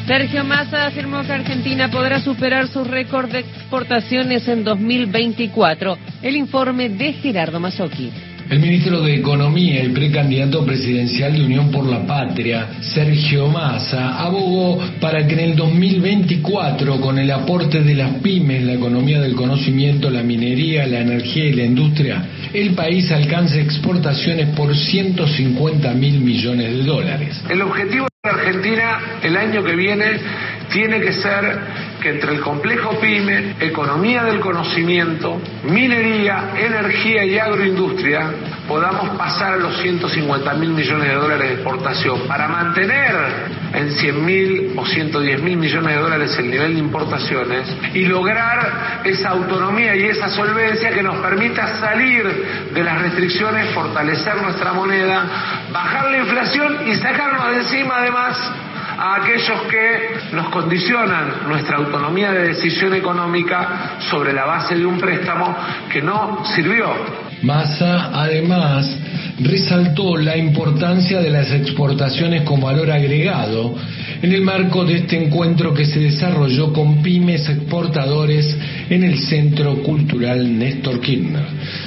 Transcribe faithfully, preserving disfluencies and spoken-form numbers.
Sergio Massa afirmó que Argentina podrá superar su récord de exportaciones en dos mil veinticuatro. El informe de Gerardo Mazzocchi. El ministro de Economía y precandidato presidencial de Unión por la Patria, Sergio Massa, abogó para que en el dos mil veinticuatro, con el aporte de las pymes, la economía del conocimiento, la minería, la energía y la industria, el país alcance exportaciones por ciento cincuenta mil millones de dólares. El objetivo de Argentina el año que viene tiene que ser que entre el complejo PYME, economía del conocimiento, minería, energía y agroindustria, podamos pasar a los ciento cincuenta mil millones de dólares de exportación para mantener en cien mil o ciento diez mil millones de dólares el nivel de importaciones y lograr esa autonomía y esa solvencia que nos permita salir de las restricciones, fortalecer nuestra moneda, bajar la inflación y sacarnos de encima además a aquellos que nos condicionan nuestra autonomía de decisión económica sobre la base de un préstamo que no sirvió. Massa, además, resaltó la importancia de las exportaciones con valor agregado en el marco de este encuentro que se desarrolló con pymes exportadores en el Centro Cultural Néstor Kirchner.